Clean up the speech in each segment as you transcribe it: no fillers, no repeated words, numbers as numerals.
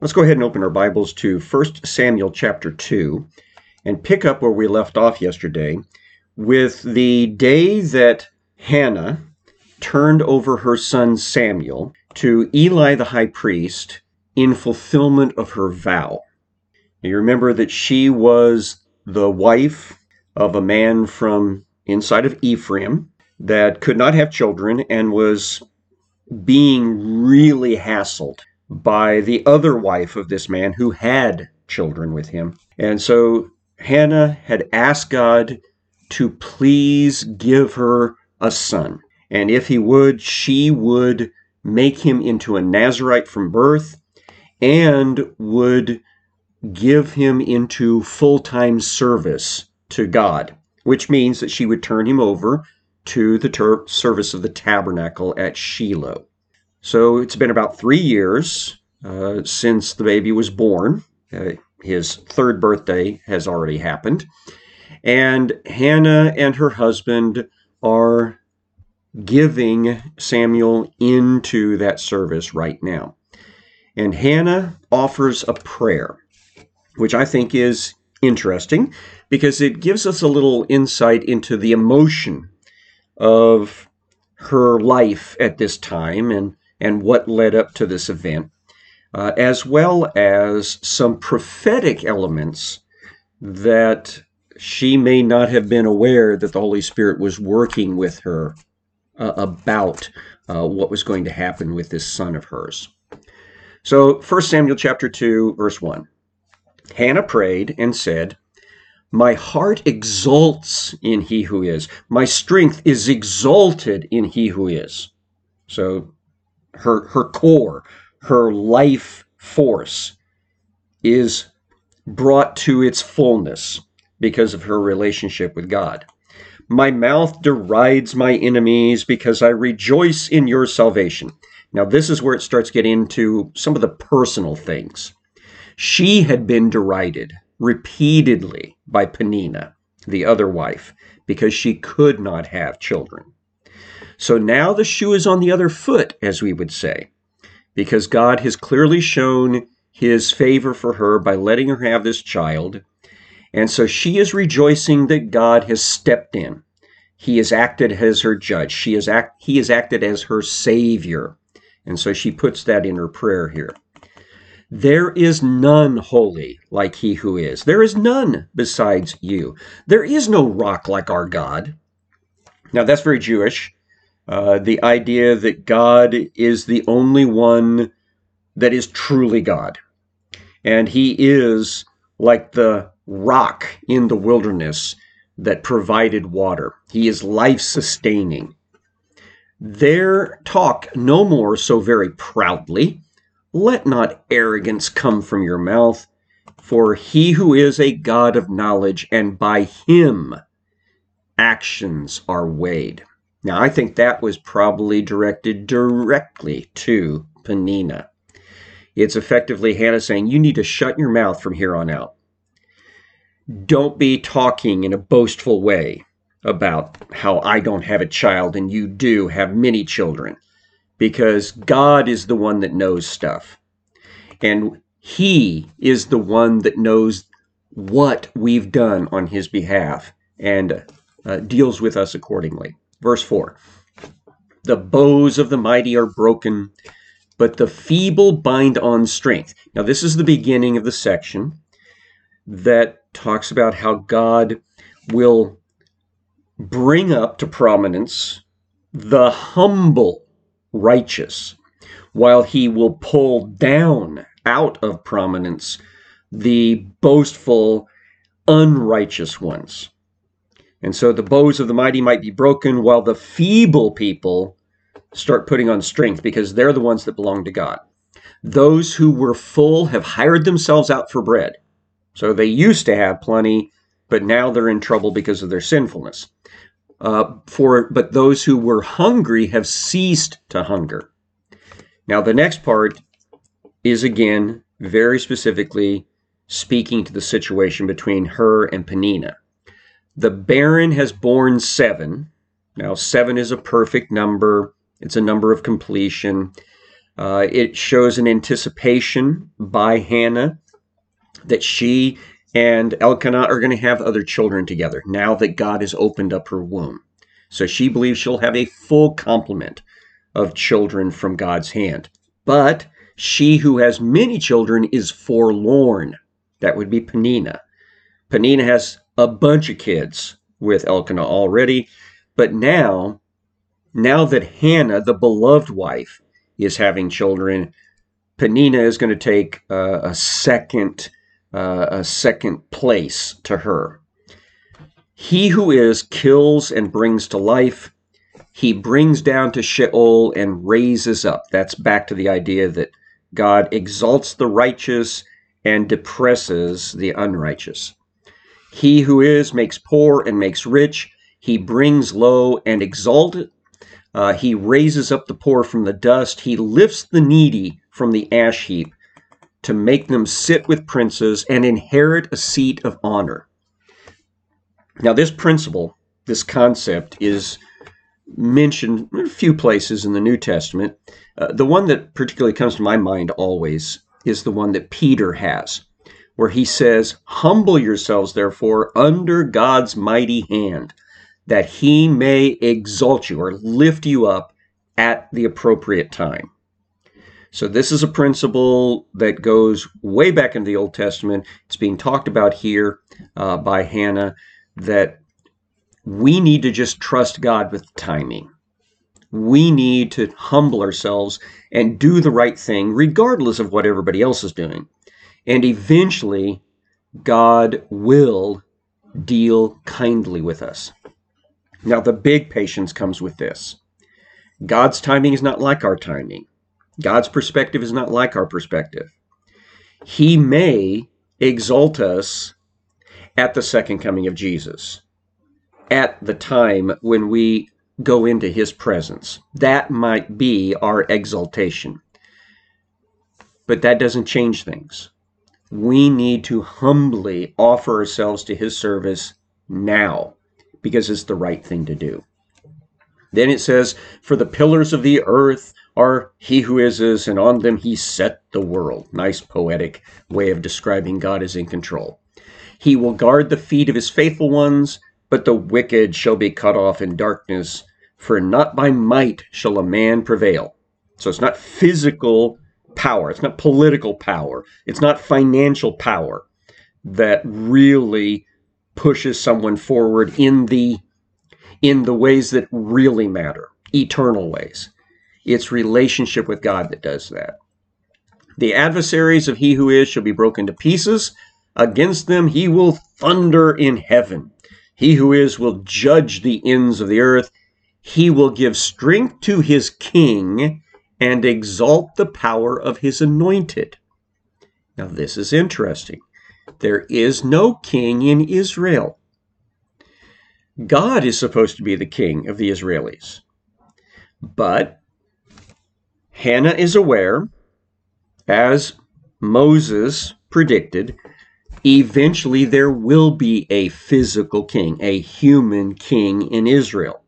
Let's go ahead and open our Bibles to 1 Samuel chapter 2 and pick up where we left off yesterday with the day that Hannah turned over her son Samuel to Eli the high priest in fulfillment of her vow. You remember that she was the wife of a man from inside of Ephraim that could not have children and was being really hassled by the other wife of this man who had children with him. And so Hannah had asked God to please give her a son. And if he would, she would make him into a Nazirite from birth and would give him into full-time service to God, which means that she would turn him over to the service of the tabernacle at Shiloh. So it's been about 3 years since the baby was born. His third birthday has already happened. And Hannah and her husband are giving Samuel into that service right now. And Hannah offers a prayer, which I think is interesting because it gives us a little insight into the emotion of her life at this time and what led up to this event, as well as some prophetic elements that she may not have been aware that the Holy Spirit was working with her about what was going to happen with this son of hers. So 1 Samuel chapter 2, verse 1. Hannah prayed and said, "My heart exults in he who is. My strength is exalted in he who is." So her core, her life force is brought to its fullness because of her relationship with God. "My mouth derides my enemies because I rejoice in your salvation." Now, this is where it starts getting into some of the personal things. She had been derided repeatedly by Peninnah, the other wife, because she could not have children. So now the shoe is on the other foot, as we would say, because God has clearly shown his favor for her by letting her have this child. And so she is rejoicing that God has stepped in. He has acted as her judge. He has acted as her savior. And so she puts that in her prayer here. "There is none holy like he who is. There is none besides you. There is no rock like our God." Now that's very Jewish. The idea that God is the only one that is truly God. And he is like the rock in the wilderness that provided water. He is life-sustaining. "There talk no more so very proudly. Let not arrogance come from your mouth, for he who is a God of knowledge, and by him actions are weighed." Now, I think that was probably directed directly to Peninnah. It's effectively Hannah saying, you need to shut your mouth from here on out. Don't be talking in a boastful way about how I don't have a child and you do have many children, because God is the one that knows stuff. And he is the one that knows what we've done on his behalf and deals with us accordingly. Verse 4, "The bows of the mighty are broken, but the feeble bind on strength." Now, this is the beginning of the section that talks about how God will bring up to prominence the humble righteous, while he will pull down out of prominence the boastful, unrighteous ones. And so the bows of the mighty might be broken, while the feeble people start putting on strength, because they're the ones that belong to God. Those who were full have hired themselves out for bread. So they used to have plenty, but now they're in trouble because of their sinfulness. But those who were hungry have ceased to hunger. Now the next part is again very specifically speaking to the situation between her and Peninnah. "The barren has borne 7. Now 7 is a perfect number. It's a number of completion. It shows an anticipation by Hannah that she and Elkanah are going to have other children together now that God has opened up her womb. So she believes she'll have a full complement of children from God's hand. But she who has many children is forlorn. That would be Peninnah. Peninnah has a bunch of kids with Elkanah already, but now that Hannah, the beloved wife, is having children, Peninnah is going to take a second place to her. He who is kills and brings to life. He brings down to Sheol and raises up. That's back to the idea that God exalts the righteous and depresses the unrighteous. He who is makes poor and makes rich. He brings low and exalts. He raises up the poor from the dust. He lifts the needy from the ash heap to make them sit with princes and inherit a seat of honor. Now, this principle, this concept, is mentioned in a few places in the New Testament. The one that particularly comes to my mind always is the one that Peter has, where he says, "Humble yourselves, therefore, under God's mighty hand, that he may exalt you," or lift you up at the appropriate time. So this is a principle that goes way back into the Old Testament. It's being talked about here by Hannah, that we need to just trust God with timing. We need to humble ourselves and do the right thing, regardless of what everybody else is doing. And eventually, God will deal kindly with us. Now, the big patience comes with this. God's timing is not like our timing. God's perspective is not like our perspective. He may exalt us at the second coming of Jesus, at the time when we go into his presence. That might be our exaltation. But that doesn't change things. We need to humbly offer ourselves to his service now, because it's the right thing to do. Then it says, "For the pillars of the earth are he who is, and on them he set the world." Nice poetic way of describing God is in control. "He will guard the feet of his faithful ones, but the wicked shall be cut off in darkness, for not by might shall a man prevail." So it's not physical power, it's not political power, it's not financial power that really pushes someone forward in the ways that really matter, eternal ways. It's relationship with God that does that. "The adversaries of he who is shall be broken to pieces. Against them he will thunder in heaven. He who is will judge the ends of the earth. He will give strength to his king and exalt the power of his anointed." Now this is interesting. There is no king in Israel. God is supposed to be the king of the Israelis. But Hannah is aware, as Moses predicted, eventually there will be a physical king, a human king in Israel.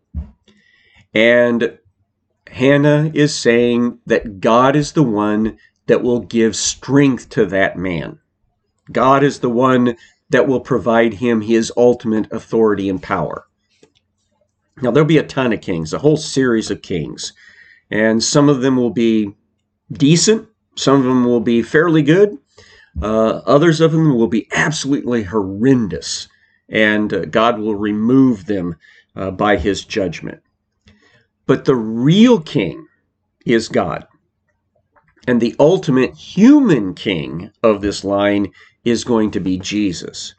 And Hannah is saying that God is the one that will give strength to that man. God is the one that will provide him his ultimate authority and power. Now, there'll be a ton of kings, a whole series of kings, and some of them will be decent, some of them will be fairly good, others of them will be absolutely horrendous, and God will remove them by his judgment. But the real king is God. And the ultimate human king of this line is going to be Jesus.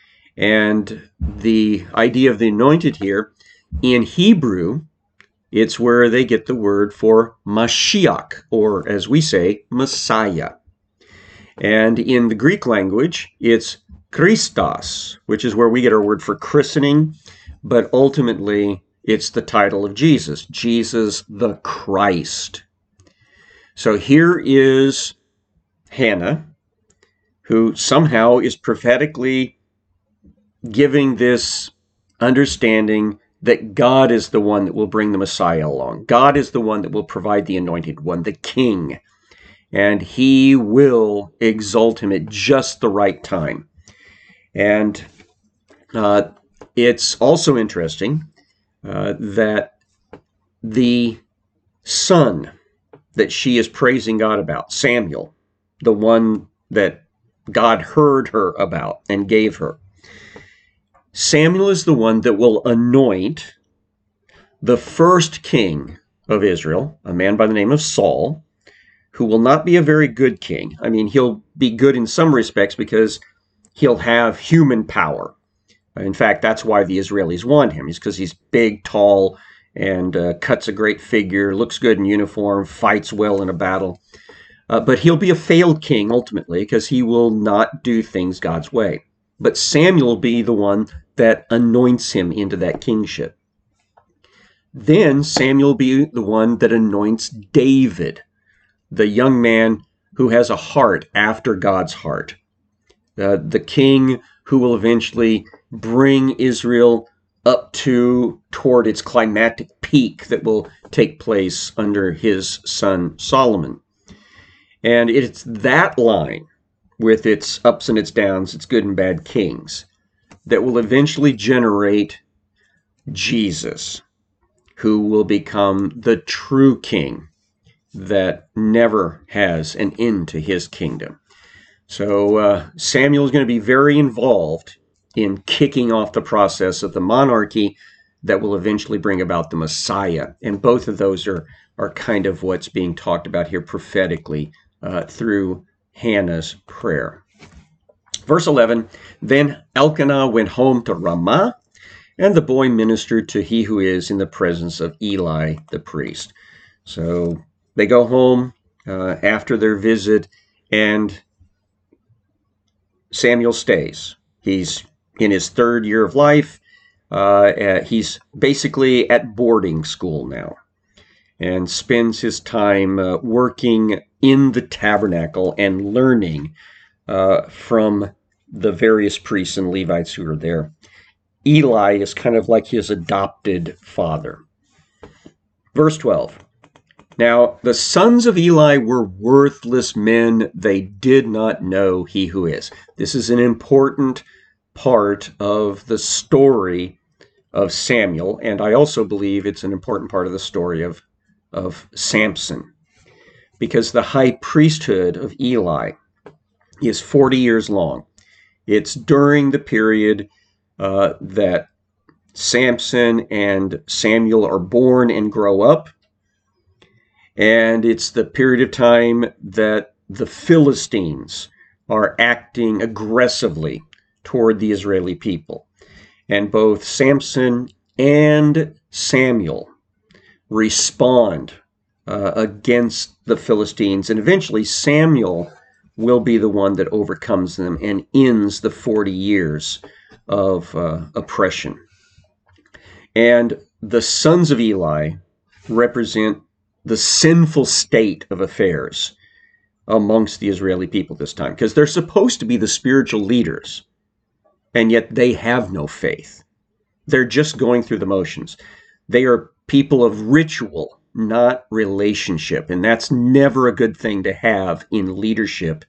And the idea of the anointed here, in Hebrew, it's where they get the word for Mashiach, or as we say, Messiah. And in the Greek language, it's Christos, which is where we get our word for christening, but ultimately it's the title of Jesus, Jesus the Christ. So here is Hannah, who somehow is prophetically giving this understanding that God is the one that will bring the Messiah along. God is the one that will provide the anointed one, the king. And he will exalt him at just the right time. And it's also interesting that the son that she is praising God about, Samuel, the one that God heard her about and gave her, Samuel is the one that will anoint the first king of Israel, a man by the name of Saul, who will not be a very good king. I mean, he'll be good in some respects because he'll have human power. In fact, that's why the Israelis want him, is because he's big, tall, and cuts a great figure, looks good in uniform, fights well in a battle. But he'll be a failed king ultimately because he will not do things God's way. But Samuel will be the one that anoints him into that kingship. Then Samuel will be the one that anoints David, the young man who has a heart after God's heart, the king who will eventually bring Israel up toward its climactic peak that will take place under his son Solomon. And it's that line, with its ups and its downs, its good and bad kings, that will eventually generate Jesus, who will become the true king that never has an end to his kingdom. So Samuel is going to be very involved in kicking off the process of the monarchy that will eventually bring about the Messiah. And both of those are kind of what's being talked about here prophetically through Hannah's prayer. Verse 11, then Elkanah went home to Ramah, and the boy ministered to he who is in the presence of Eli the priest. So they go home after their visit, and Samuel stays. He's in his third year of life. He's basically at boarding school now and spends his time working in the tabernacle and learning from the various priests and Levites who are there. Eli is kind of like his adopted father. Verse 12. Now, the sons of Eli were worthless men. They did not know he who is. This is an important part of the story of Samuel, and I also believe it's an important part of the story of Samson, because the high priesthood of Eli is 40 years long. It's during the period that Samson and Samuel are born and grow up. And it's the period of time that the Philistines are acting aggressively toward the Israeli people. And both Samson and Samuel respond against the Philistines. And eventually Samuel will be the one that overcomes them and ends the 40 years of oppression. And the sons of Eli represent the sinful state of affairs amongst the Israeli people this time, because they're supposed to be the spiritual leaders, and yet they have no faith. They're just going through the motions. They are people of ritual, not relationship, and that's never a good thing to have in leadership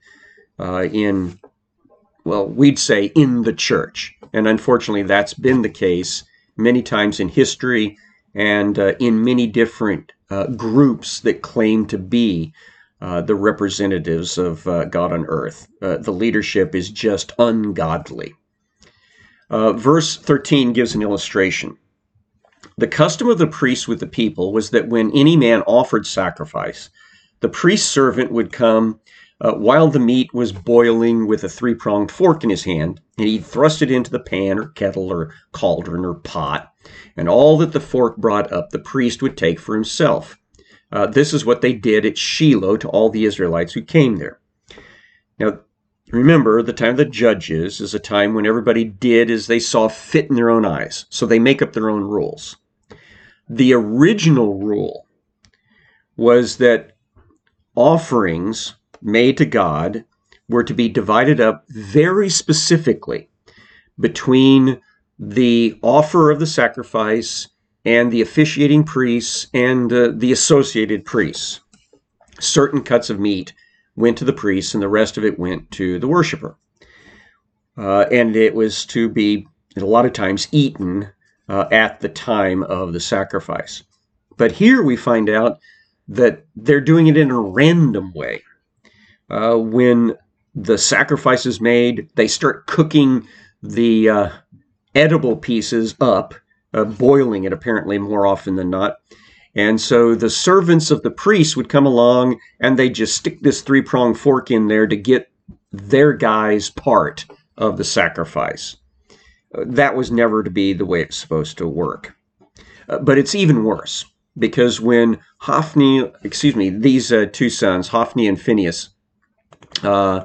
we'd say in the church. And unfortunately, that's been the case many times in history and in many different groups that claim to be the representatives of God on earth. The leadership is just ungodly. Verse 13 gives an illustration. The custom of the priests with the people was that when any man offered sacrifice, the priest's servant would come while the meat was boiling with a three-pronged fork in his hand, and he'd thrust it into the pan or kettle or cauldron or pot, and all that the fork brought up the priest would take for himself. This is what they did at Shiloh to all the Israelites who came there. Now, remember, the time of the judges is a time when everybody did as they saw fit in their own eyes, so they make up their own rules. The original rule was that offerings made to God were to be divided up very specifically between the offer of the sacrifice and the officiating priests and the associated priests. Certain cuts of meat went to the priests, and the rest of it went to the worshiper. And it was to be, a lot of times, eaten at the time of the sacrifice. But here we find out that they're doing it in a random way. When the sacrifice is made, they start cooking the edible pieces up, boiling it apparently more often than not. And so the servants of the priests would come along and they just stick this 3-pronged fork in there to get their guy's part of the sacrifice. That was never to be the way it's supposed to work. But it's even worse, because when these two sons, Hophni and Phinehas, the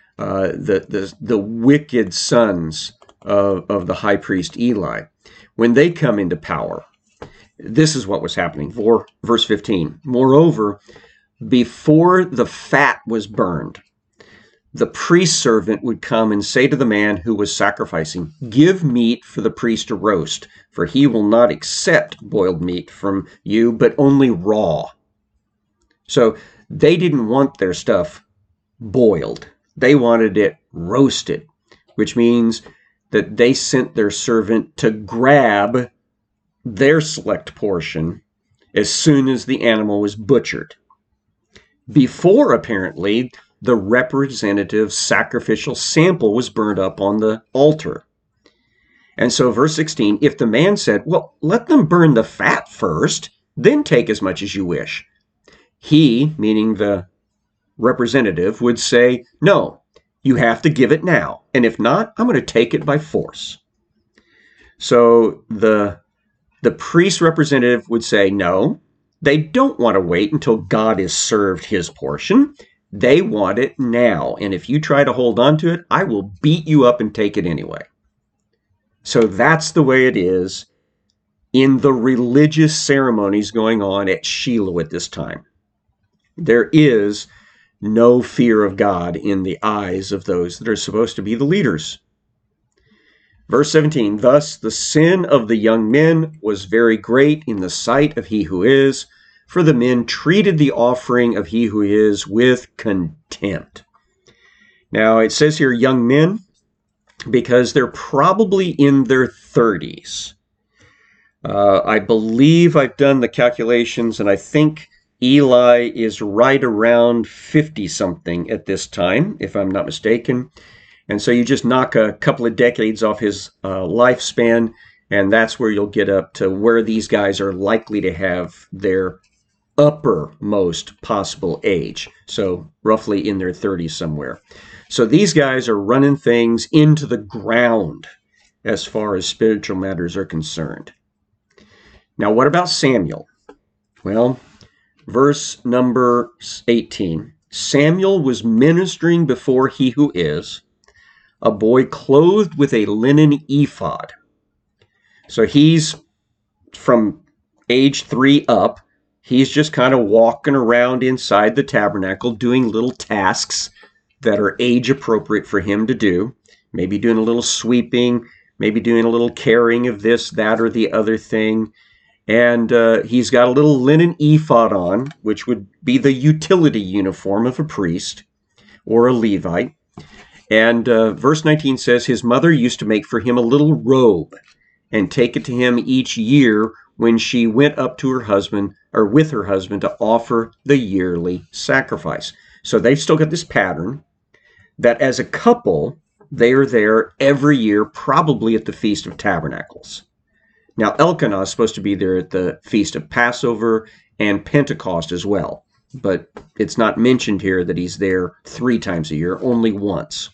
wicked sons of the high priest Eli, when they come into power, this is what was happening. Verse 15. Moreover, before the fat was burned, the priest servant would come and say to the man who was sacrificing, "Give meat for the priest to roast, for he will not accept boiled meat from you, but only raw." So they didn't want their stuff boiled. They wanted it roasted, which means that they sent their servant to grab their select portion as soon as the animal was butchered, before apparently the representative sacrificial sample was burned up on the altar. And so verse 16, if the man said, "Well, let them burn the fat first, then take as much as you wish," he, meaning the representative, would say, "No, you have to give it now, and if not, I'm going to take it by force." So the priest representative would say, no, they don't want to wait until God has served his portion. They want it now, and if you try to hold on to it, I will beat you up and take it anyway. So that's the way it is in the religious ceremonies going on at Shiloh at this time. There is no fear of God in the eyes of those that are supposed to be the leaders. Verse 17, thus the sin of the young men was very great in the sight of he who is, for the men treated the offering of he who is with contempt. Now it says here young men, because they're probably in their 30s. I believe I've done the calculations, and I think Eli is right around 50-something at this time, if I'm not mistaken. And so you just knock a couple of decades off his lifespan, and that's where you'll get up to where these guys are likely to have their uppermost possible age. So roughly in their 30s somewhere. So these guys are running things into the ground as far as spiritual matters are concerned. Now, what about Samuel? Well, verse number 18. Samuel was ministering before he who is, a boy clothed with a linen ephod. So he's from age 3 up. He's just kind of walking around inside the tabernacle doing little tasks that are age appropriate for him to do. Maybe doing a little sweeping, maybe doing a little carrying of this, that, or the other thing. And he's got a little linen ephod on, which would be the utility uniform of a priest or a Levite. And verse 19 says his mother used to make for him a little robe and take it to him each year when she went up to her husband or with her husband to offer the yearly sacrifice. So they've still got this pattern that as a couple, they are there every year, probably at the Feast of Tabernacles. Now, Elkanah is supposed to be there at the Feast of Passover and Pentecost as well, but it's not mentioned here that he's there 3 times a year, only once.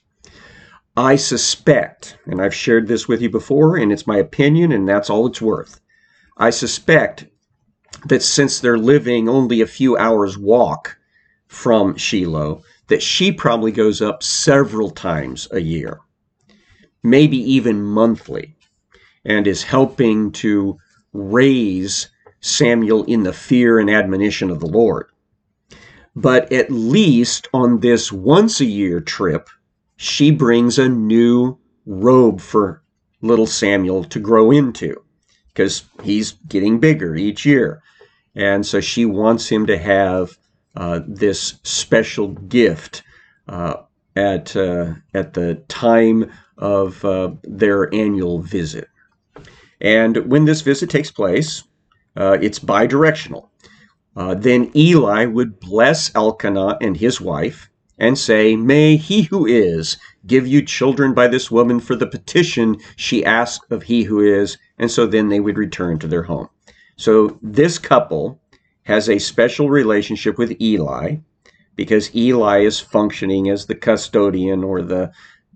I suspect, and I've shared this with you before, and it's my opinion, and that's all it's worth. I suspect that since they're living only a few hours' walk from Shiloh, that she probably goes up several times a year, maybe even monthly, and is helping to raise Samuel in the fear and admonition of the Lord. But at least on this once-a-year trip, she brings a new robe for little Samuel to grow into, because he's getting bigger each year. And so she wants him to have this special gift at the time of their annual visit. And when this visit takes place, it's bidirectional. Then Eli would bless Elkanah and his wife and say, "May he who is give you children by this woman for the petition she asked of he who is." And so then they would return to their home. So this couple has a special relationship with Eli because Eli is functioning as the custodian or the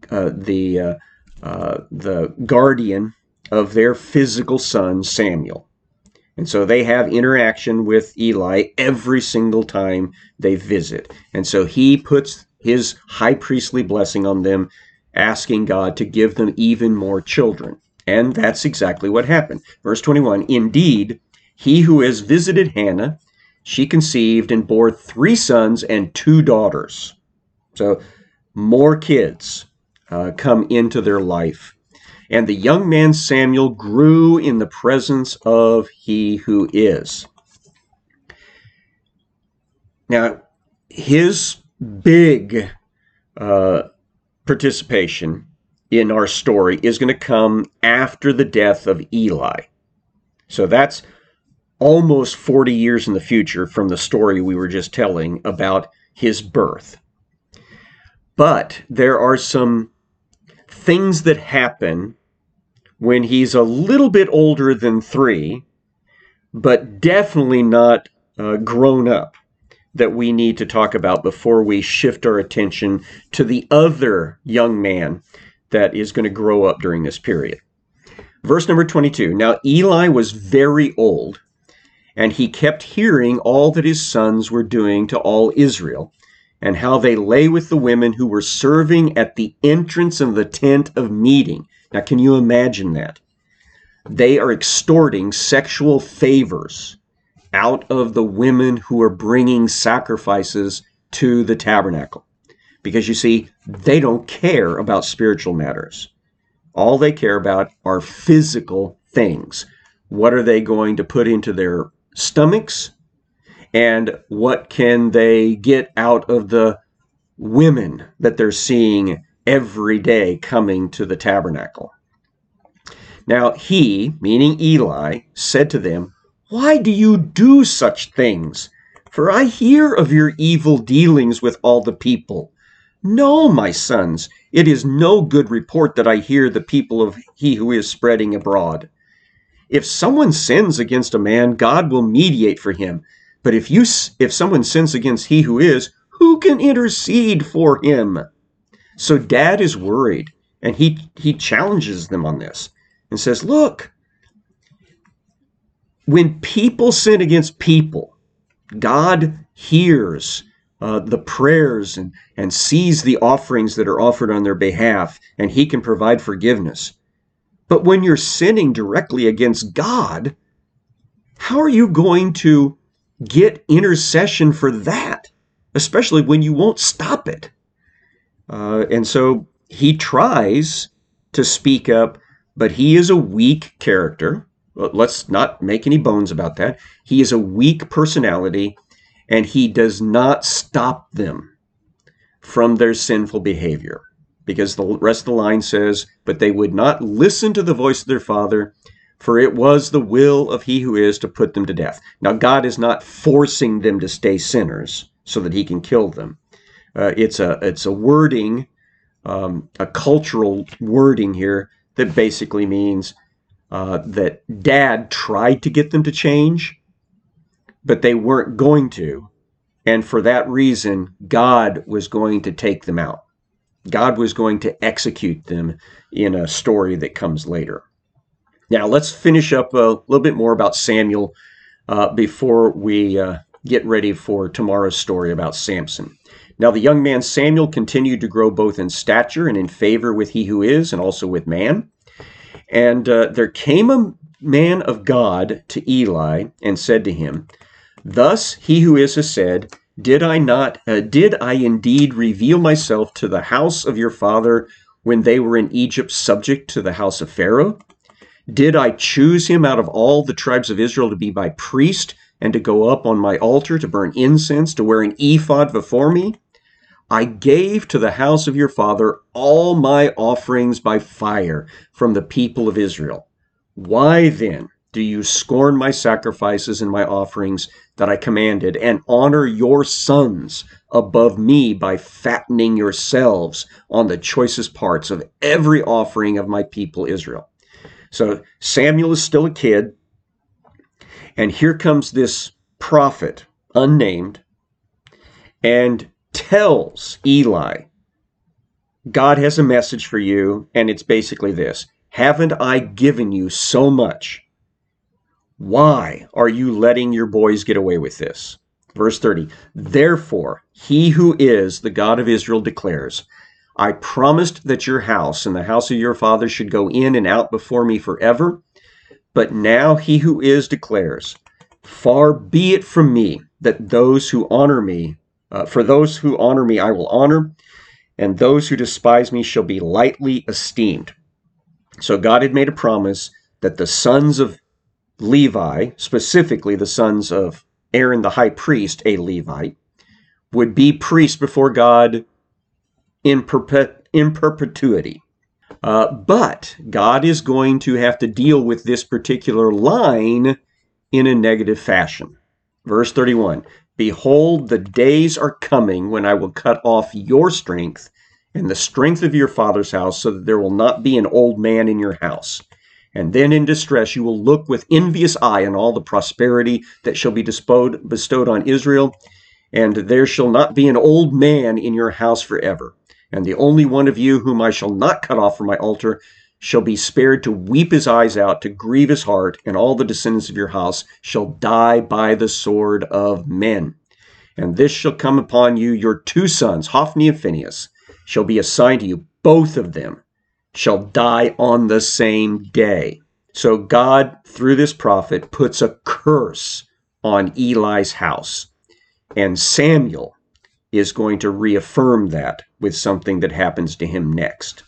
guardian of their physical son, Samuel. And so they have interaction with Eli every single time they visit. And so he puts his high priestly blessing on them, asking God to give them even more children. And that's exactly what happened. Verse 21, "Indeed, he who has visited Hannah, she conceived and bore 3 sons and 2 daughters." So more kids come into their life. "And the young man Samuel grew in the presence of he who is." Now, his big participation in our story is going to come after the death of Eli. So that's almost 40 years in the future from the story we were just telling about his birth. But there are some things that happen when he's a little bit older than 3, but definitely not grown up, that we need to talk about before we shift our attention to the other young man that is going to grow up during this period. Verse number 22, "Now Eli was very old, and he kept hearing all that his sons were doing to all Israel, and how they lay with the women who were serving at the entrance of the tent of meeting." Now, can you imagine that? They are extorting sexual favors out of the women who are bringing sacrifices to the tabernacle. Because you see, they don't care about spiritual matters. All they care about are physical things. What are they going to put into their stomachs? And what can they get out of the women that they're seeing every day coming to the tabernacle? Now he, meaning Eli, said to them, "Why do you do such things? For I hear of your evil dealings with all the people. No, my sons, it is no good report that I hear the people of he who is spreading abroad. If someone sins against a man, God will mediate for him. But if someone sins against he who is, who can intercede for him?" So Dad is worried, and he challenges them on this and says, "Look, when people sin against people, God hears the prayers and sees the offerings that are offered on their behalf, and he can provide forgiveness. But when you're sinning directly against God, how are you going to get intercession for that, especially when you won't stop it?" And so he tries to speak up, but he is a weak character. Let's not make any bones about that. He is a weak personality, and he does not stop them from their sinful behavior. Because the rest of the line says, "But they would not listen to the voice of their father, for it was the will of he who is to put them to death." Now, God is not forcing them to stay sinners so that he can kill them. It's a wording, a cultural wording here that basically means that Dad tried to get them to change, but they weren't going to. And for that reason, God was going to take them out. God was going to execute them in a story that comes later. Now, let's finish up a little bit more about Samuel before we get ready for tomorrow's story about Samson. Now, the young man Samuel continued to grow both in stature and in favor with he who is, and also with man. And there came a man of God to Eli and said to him, "Thus he who is has said, did I indeed reveal myself to the house of your father when they were in Egypt subject to the house of Pharaoh? Did I choose him out of all the tribes of Israel to be my priest and to go up on my altar to burn incense, to wear an ephod before me? I gave to the house of your father all my offerings by fire from the people of Israel. Why then do you scorn my sacrifices and my offerings that I commanded, and honor your sons above me by fattening yourselves on the choicest parts of every offering of my people Israel? So Samuel is still a kid, and here comes this prophet, unnamed, and tells Eli, God has a message for you, and it's basically this: haven't I given you so much? Why are you letting your boys get away with this? Verse 30, therefore, he who is the God of Israel declares, I promised that your house and the house of your father should go in and out before me forever. But now he who is declares, far be it from me that those who honor me, for those who honor me I will honor, and those who despise me shall be lightly esteemed. So God had made a promise that the sons of Levi, specifically the sons of Aaron the high priest, a Levite, would be priests before God in perpetuity. But God is going to have to deal with this particular line in a negative fashion. Verse 31, behold, the days are coming when I will cut off your strength and the strength of your father's house, so that there will not be an old man in your house. And then in distress you will look with envious eye on all the prosperity that shall be bestowed on Israel, and there shall not be an old man in your house forever. And the only one of you whom I shall not cut off from my altar shall be spared to weep his eyes out, to grieve his heart, and all the descendants of your house shall die by the sword of men. And this shall come upon you, your two sons, Hophni and Phinehas, shall be assigned to you. Both of them shall die on the same day. So God, through this prophet, puts a curse on Eli's house. And Samuel is going to reaffirm that with something that happens to him next.